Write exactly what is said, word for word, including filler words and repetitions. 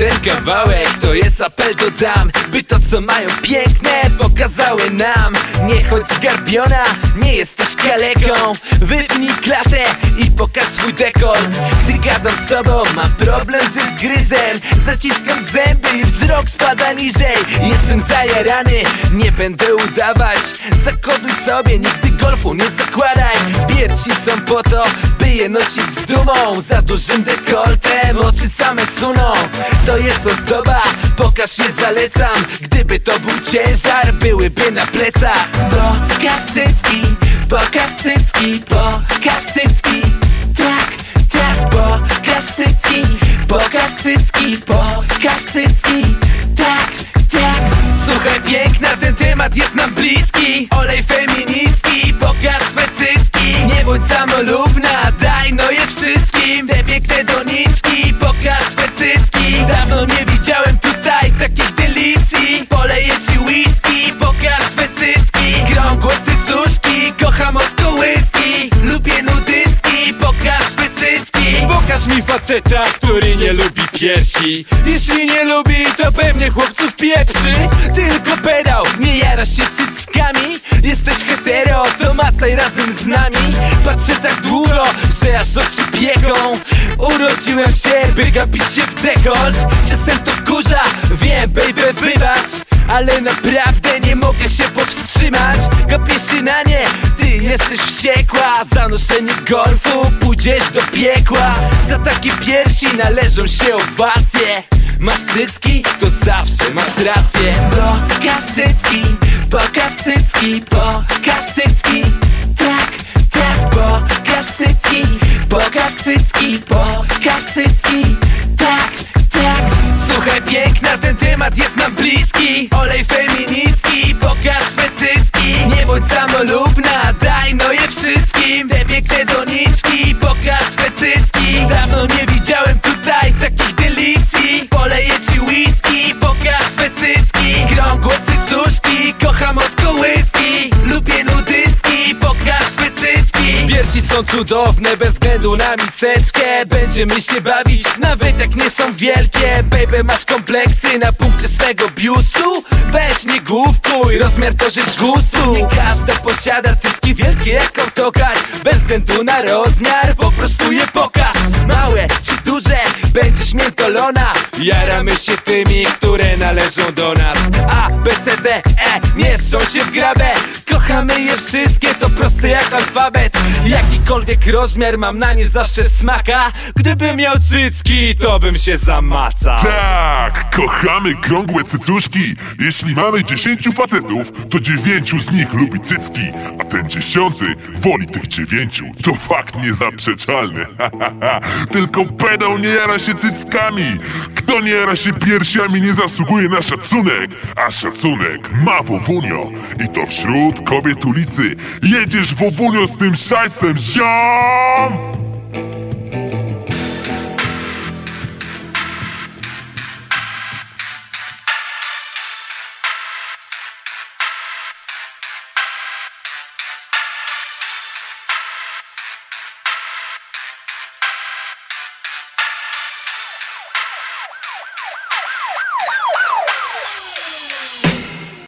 ten kawałek to jest apel do dam, by to co mają piękne pokazały nam. Nie chodź zgarbiona, nie jesteś kaleką. Wypnij klatę i pokaż swój dekolt. Gdy gadam z tobą, mam problem ze zgryzem. Zaciskam zęby i wzrok spada niżej. Jestem zajarany, nie będę udawać. Zakoduj sobie, nigdy golfu nie zakładaj. Piersi są po to, by je nosić z dumą. Za dużym dekoltem oczy same suną. To jest ozdoba, pokaż je zalecam. Gdyby to był ciężar, byłyby na plecach. Pokaż cycki, pokaż cycki, pokaż cycki. Tak, tak, pokaż cycki, pokaż cycki, pokaż cycki. Tak, tak. Słuchaj piękna, ten temat jest nam bliski. Olej feministki, pokaż swe cycki. Nie bądź samolubna, daj no je wszystkim. Te piękne doniczki, pokaż swe cycki. Dawno nie widziałem tutaj takich delicji. Poleję ci whisky, pokaż swe cycki. Krągłe cycuszki, kocham od kołyski. Lubię nudystki, pokaż swe cycki. Pokaż mi faceta, który nie lubi piersi. Jeśli nie lubi, to pewnie chłopców pieprzy. Tylko pedał, nie jarasz się cyckami. Jesteś hetero, to macaj razem z nami. Patrzę tak długo, że aż oczy pieką. Urodziłem się, by gapić się w dekolt. Czasem to wkurza, wiem baby wybacz, ale naprawdę nie mogę się powstrzymać. Gapię się na nie, ty jesteś wściekła. Za noszenie golfu pójdziesz do piekła. Za takie piersi należą się owacje. Masz cycki, to zawsze masz rację. Pokaż cycki, pokaż cycki, pokaż cycki. Tak, tak, pokaż cycki, pokaż cycki, pokaż cycki. Tak, tak. Słuchaj piękna, ten temat jest nam bliski. Olej feministki, pokaż swe cycki. Nie bądź samolubna, daj no je wszystkim. Te piękne doniczki, pokaż swe cycki. Dawno nie widziałem tutaj takich delicji. Poleję ci whisky, pokaż swe cycki. Krągłe cycuszki, kocham od kołyski. Lubię nudystki, pokaż swe cycki. Piersi są cudowne, bez względu na miseczkę. Będziemy się bawić, nawet jak nie są wielkie. Baby, masz kompleksy na punkcie swego biustu? Weź nie główkuj, rozmiar to rzecz gustu. Nie każda posiada cycki wielkie jak autokar. Bez względu na rozmiar, po prostu je pokaż. Małe czy duże, będziesz miętolona. Jaramy się tymi, które należą do nas. A, B, C, D, E, mieszczą się w grabę. Kochamy je wszystkie, to proste jak alfabet. Jakikolwiek rozmiar, mam na nie zawsze smaka. Gdybym miał cycki, to bym się zamacał. Tak, kochamy krągłe cycuszki. Jeśli mamy dziesięciu facetów, to dziewięciu z nich lubi cycki, a ten dziesiąty woli tych dziewięciu. To fakt niezaprzeczalny. Tylko pedał nie jara się cyckami. Kto nie jara się piersiami, nie zasługuje na szacunek. A szacunek ma Wowunio. I to wśród kobiet ulicy. Jedziesz Wowunio z tym szajsem, ziom!